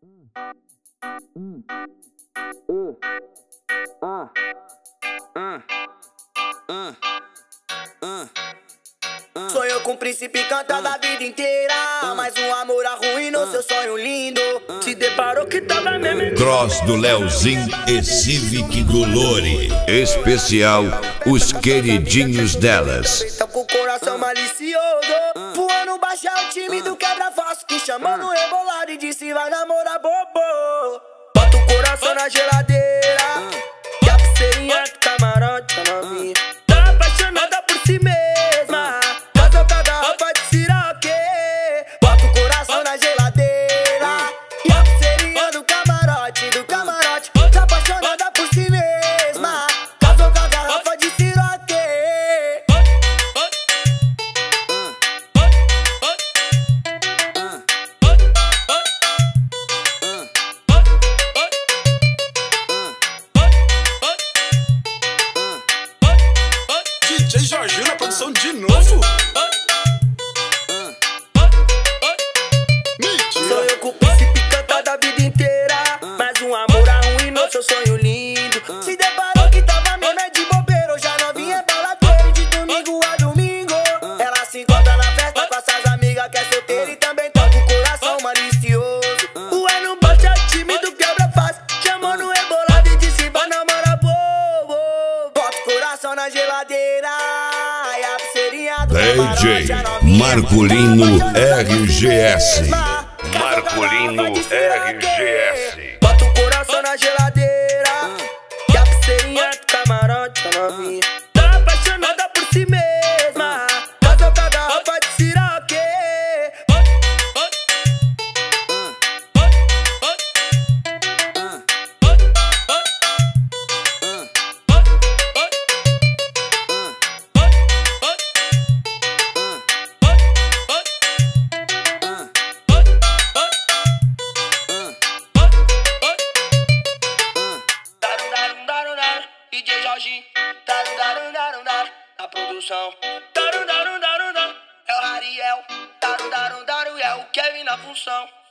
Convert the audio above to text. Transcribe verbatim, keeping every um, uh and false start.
Sonhou com o príncipe cantando a vida inteira, mas um amor arruinou seu sonho lindo. Se deparou que tava mesmo. Cross do Leozinho e Civic do Lore. Especial Os Queridinhos Delas. Então com o coração malicioso, voando baixo é o time do quebra-falso, que chamou no rebolado e disse vai namorar bobo. Bota o coração na geladeira, que a pulseirinha do camarote a novinha tá apaixonada por si mesma. Casou com a garrafa de siroque. Bota o coração na geladeira, e a pulseirinha do camarote, do camarote tá apaixonada por si mesma. Casou com a garrafa de siroque. D J Jorginho na produção de novo. Sonhou com o príncipe cantado a vida inteira, mas um amor arruinou seu sonho lindo. Se deparou que tava mesmo é de bobeira, hoje a novinha é baladeira de domingo a domingo. Ela se encontra na festa com essas amigas que é solteira e também toca o coração malicioso. O é no baixo é o time do quebra-faz, chamou no rebolado e disse vai namorar bobo. Bota o coração na geladeira, e a pulseirinha do D J Marculino R G S. Marculino R G S. Bota o coração na geladeira, que a pulseirinha do camarote a novinha tá apaixonada por si mesma. Casou com a garrafa de siroque. D J Jorginho, darum, darum, darum, darum, na produção. Darum, darum, darum, darum, é o Ariel. Darum, darum, darum, é o Kevin na função.